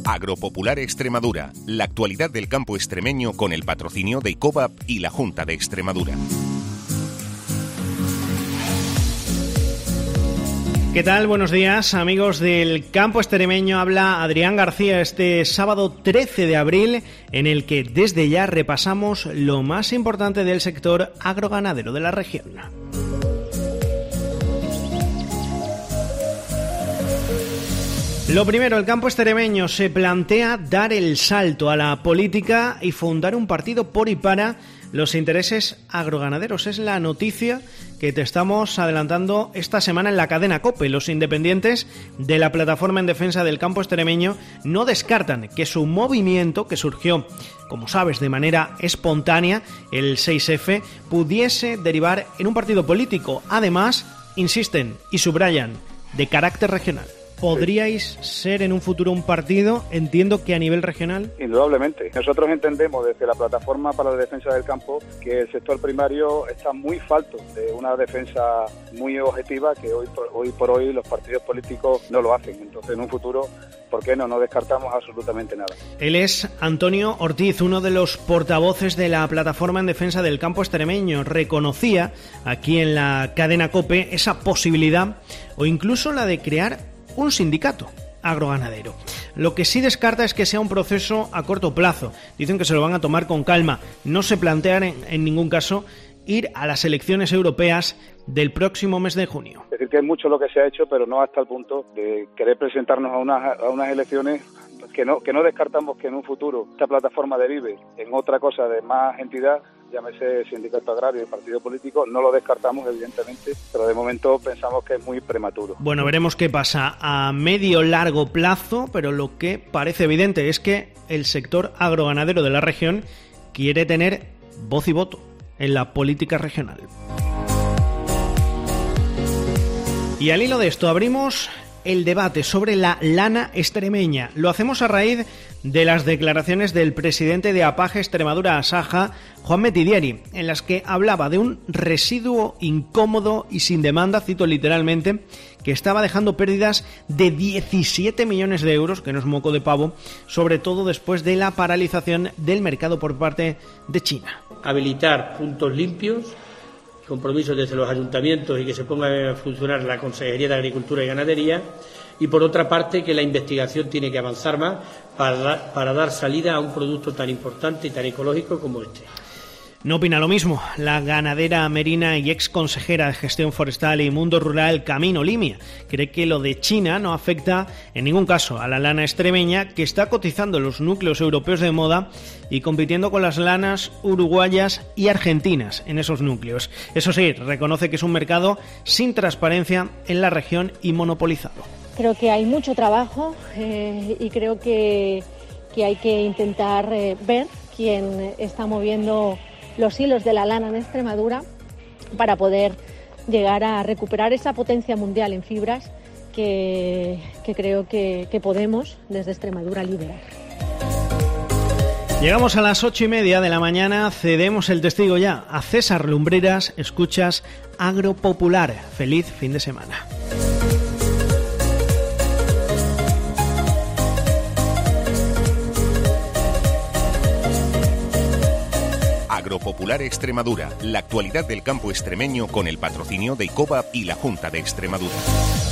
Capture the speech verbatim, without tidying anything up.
Agropopular Extremadura, la actualidad del campo extremeño con el patrocinio de ICOVAP y la Junta de Extremadura. ¿Qué tal? Buenos días, amigos del campo extremeño. Habla Adrián García este sábado trece de abril, en el que desde ya repasamos lo más importante del sector agroganadero de la región. Lo primero, el campo extremeño se plantea dar el salto a la política y fundar un partido por y para los intereses agroganaderos. Es la noticia que te estamos adelantando esta semana en la cadena COPE. Los independientes de la Plataforma en Defensa del Campo Extremeño no descartan que su movimiento, que surgió, como sabes, de manera espontánea, el seis efe, pudiese derivar en un partido político. Además, insisten y subrayan, de carácter regional. ¿Podríais ser en un futuro un partido, entiendo que a nivel regional? Indudablemente. Nosotros entendemos desde la Plataforma para la Defensa del Campo que el sector primario está muy falto de una defensa muy objetiva que hoy por hoy, por hoy los partidos políticos no lo hacen. Entonces, en un futuro, ¿por qué no? No descartamos absolutamente nada. Él es Antonio Ortiz, uno de los portavoces de la Plataforma en Defensa del Campo Extremeño. Reconocía aquí en la cadena COPE esa posibilidad o incluso la de crear un sindicato agroganadero. Lo que sí descarta es que sea un proceso a corto plazo. Dicen que se lo van a tomar con calma. No se plantean en, en ningún caso ir a las elecciones europeas del próximo mes de junio. Es decir, que es mucho lo que se ha hecho, pero no hasta el punto de querer presentarnos a unas, a unas elecciones que no, que no descartamos que en un futuro esta plataforma derive en otra cosa de más entidad, llámese sindicato agrario y partido político. No lo descartamos, evidentemente, pero de momento pensamos que es muy prematuro. Bueno, veremos qué pasa a medio largo plazo, pero lo que parece evidente es que el sector agroganadero de la región quiere tener voz y voto en la política regional. Y al hilo de esto abrimos el debate sobre la lana extremeña. Lo hacemos a raíz de las declaraciones del presidente de APAGE Extremadura Asaja, Juan Metidieri, en las que hablaba de un residuo incómodo y sin demanda, cito literalmente, que estaba dejando pérdidas de diecisiete millones de euros, que no es moco de pavo, sobre todo después de la paralización del mercado por parte de China. Habilitar puntos limpios, compromisos desde los ayuntamientos y que se ponga a funcionar la Consejería de Agricultura y Ganadería, y por otra parte que la investigación tiene que avanzar más para, para dar salida a un producto tan importante y tan ecológico como este. No opina lo mismo la ganadera merina y ex consejera de Gestión Forestal y Mundo Rural, Camino Limia. Cree que lo de China no afecta en ningún caso a la lana extremeña, que está cotizando en los núcleos europeos de moda y compitiendo con las lanas uruguayas y argentinas en esos núcleos. Eso sí, reconoce que es un mercado sin transparencia en la región y monopolizado. Creo que hay mucho trabajo eh, y creo que, que hay que intentar eh, ver quién está moviendo los hilos de la lana en Extremadura para poder llegar a recuperar esa potencia mundial en fibras que, que creo que, que podemos desde Extremadura liderar. Llegamos a las ocho y media de la mañana, cedemos el testigo ya a César Lumbreras. Escuchas Agropopular. Feliz fin de semana. Agropopular Extremadura, la actualidad del campo extremeño con el patrocinio de ICOVAP y la Junta de Extremadura.